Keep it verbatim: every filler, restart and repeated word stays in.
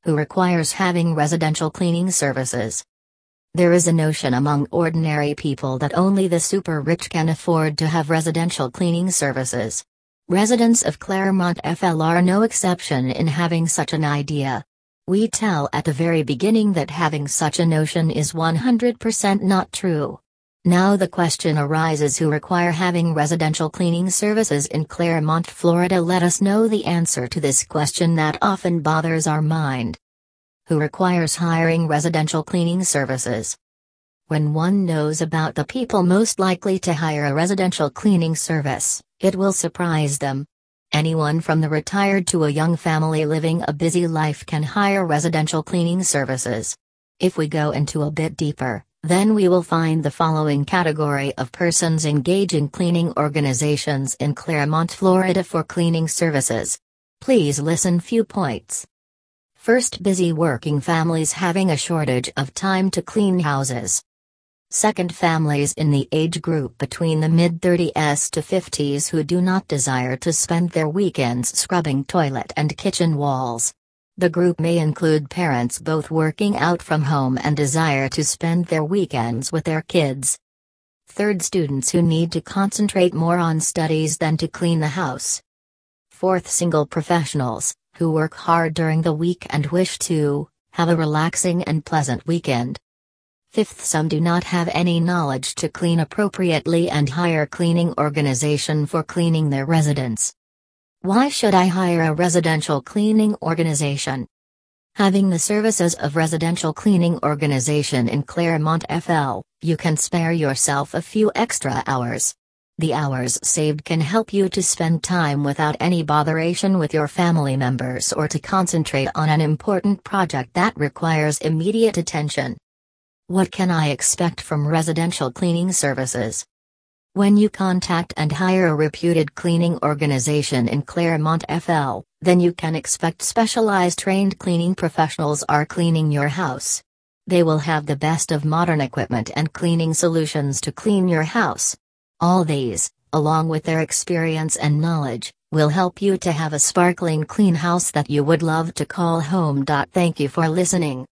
Who requires having residential cleaning services? There is a notion among ordinary people that only the super rich can afford to have residential cleaning services. Residents of Claremont F L are no exception in having such an idea. We tell at the very beginning that having such a notion is one hundred percent not true. Now the question arises, who require having residential cleaning services in Claremont, Florida? Let us know the answer to this question that often bothers our mind. Who requires hiring residential cleaning services? When one knows about the people most likely to hire a residential cleaning service, it will surprise them. Anyone from the retired to a young family living a busy life can hire residential cleaning services. If we go into a bit deeper, then we will find the following category of persons engaging cleaning organizations in Claremont, Florida for cleaning services. Please listen few points. First, busy working families having a shortage of time to clean houses. Second, families in the age group between the mid-thirties to fifties who do not desire to spend their weekends scrubbing toilet and kitchen walls. The group may include parents both working out from home and desire to spend their weekends with their kids. Third, students who need to concentrate more on studies than to clean the house. Fourth, single professionals, who work hard during the week and wish to have a relaxing and pleasant weekend. Fifth, some do not have any knowledge to clean appropriately and hire cleaning organization for cleaning their residence. Why should I hire a residential cleaning organization? Having the services of residential cleaning organization in Claremont F L, you can spare yourself a few extra hours. The hours saved can help you to spend time without any botheration with your family members or to concentrate on an important project that requires immediate attention. What can I expect from residential cleaning services? When you contact and hire a reputed cleaning organization in Claremont F L, then you can expect specialized trained cleaning professionals are cleaning your house. They will have the best of modern equipment and cleaning solutions to clean your house. All these, along with their experience and knowledge, will help you to have a sparkling clean house that you would love to call home. Thank you for listening.